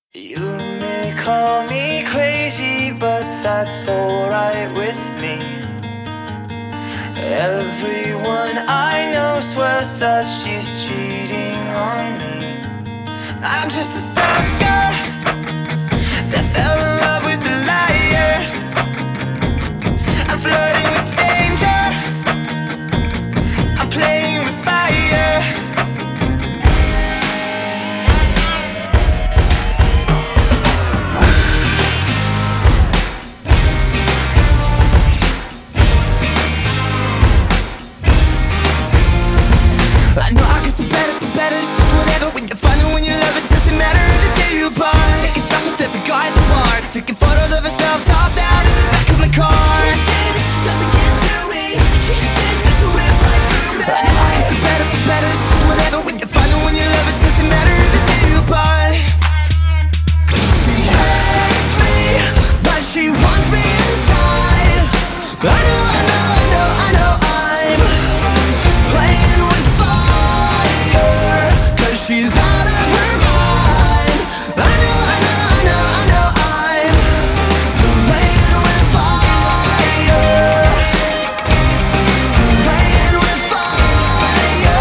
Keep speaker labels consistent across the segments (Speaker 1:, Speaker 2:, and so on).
Speaker 1: You may call me crazy, but that's alright with me. Everyone I know swears that she's cheating on me. I'm just a sucker that fell in love with a liar. I'm flirting with danger, I'm playing with fire.
Speaker 2: I know I could do better, but better is just whatever. When you find it, when you love it, doesn't matter if they tear you apart. Taking shots with every guy at the park, taking photos of herself top down in the back of my car. Can't say that she doesn't get to me. Can't say that she went right through me. I know I could do better, but better is just whatever. When you find it, when you love it, doesn't matter if they tear you apart. She hates me, but she wants me inside. I know, I know, I know, I know I'm playing with fire, 'cause she's out of her mind. I know, I know, I know, I know I'm playing with fire, playing with fire.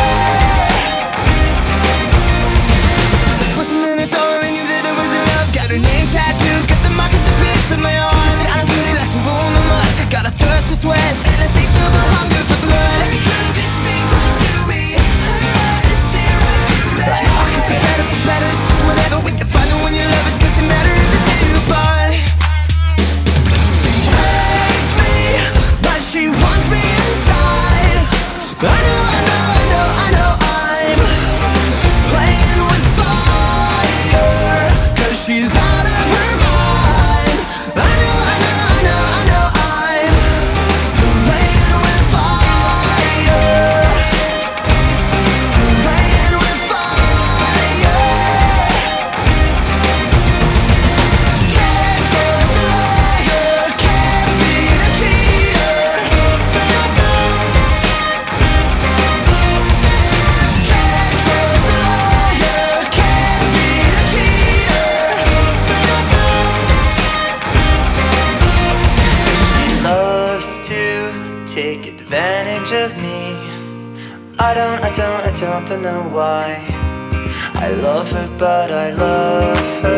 Speaker 2: Twisting and it's all I knew that it was in love. Got her name tattooed, got the mark at the base of my arm. Down and dirty like some roll in the mud. Got a thirst for sweat and insatiable hunger for blood. Her guns just speak right to me. Her eyes just see right through me. I know I could do better, but better is just whatever. When you find it, when you love it, doesn't matter if they tear you apart. She hates me, but she wants me inside. I know, I know, I know, I know I'm playing with fire, 'cause she's out of her mind. I know, I know, I know, I know I'm playing with fire, playing with fire. Can't trust a liar, can't beat a cheater. Can't trust a liar, can't beat a cheater.
Speaker 1: She loves to take advantage of me. I don't know why. I love her, but I love her